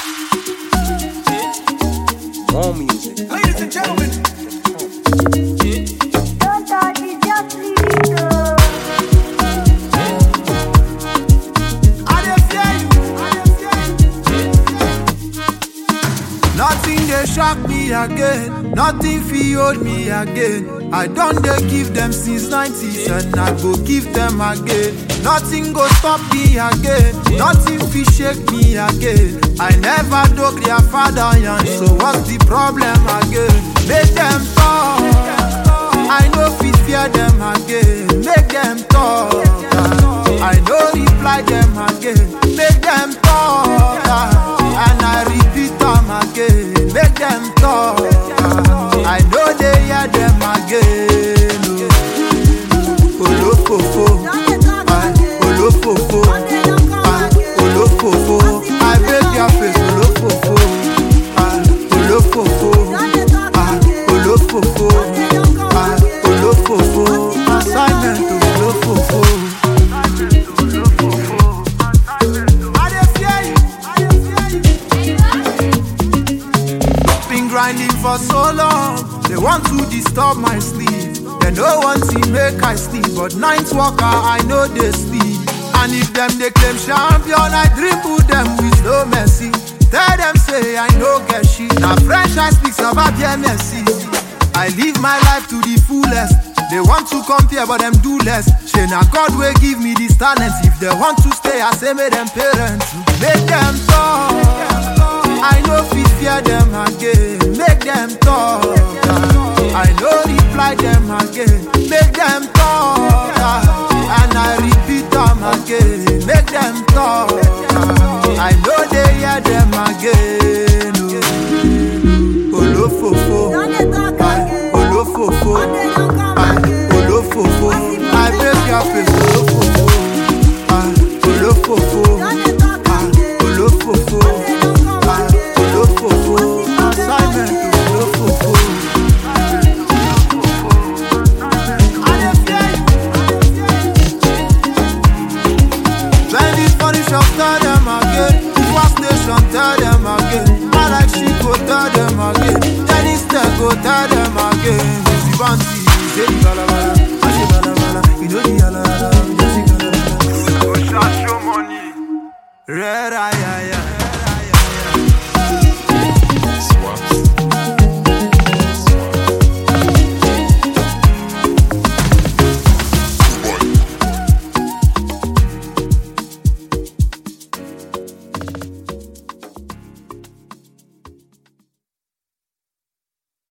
More music. Ladies and gentlemen. Don't touch it, just leave it go. I dey fear you. Nothing dey shock me again. Nothing fit hold me again. I don dey give them since 90s and I go give them again. Nothing go stop me again. Nothing fit shake me again. I never dug their father yan, so what's the problem again? Make them talk. I no fit fear them again. Make them talk. I no reply them again. Make them talk. And I repeat them again. Make them talk. I know they hear them again. Olofofo, olofofo, olofofo. I break your face, olofofo, olofofo, olofofo, olofofo. Assignment to olofofo. I dey fear you. Been grinding for so long. They want to disturb my sleep. They no want to make I sleep, but night walker I know they sleep. And if them they claim champion, I dribble them with no mercy. Tell them say I no get shit. Now French I speaks about their mercy. I live my life to the fullest. They want to compare, but them do less. Say now God will give me these talents. If they want to stay, I say make them parents. Make them talk. I know fit fear them again. Make them talk. I know reply them again. Make them talk. And I repeat them again. Make them talk. I know they hear them again. Olofofo, olofofo, olofofo. I break your face, olofofo, olofofo, olofofo, olofofo. Assignment to olofofo. I dey fear you. When this funny shop tell them again, Fast Nation tell them again, I like she go tell them again, Tennis Tech go tell them again. Easy Banty, say the balabala, I say balabala, you know the alala, just the balabala. Go shot your money, red eye.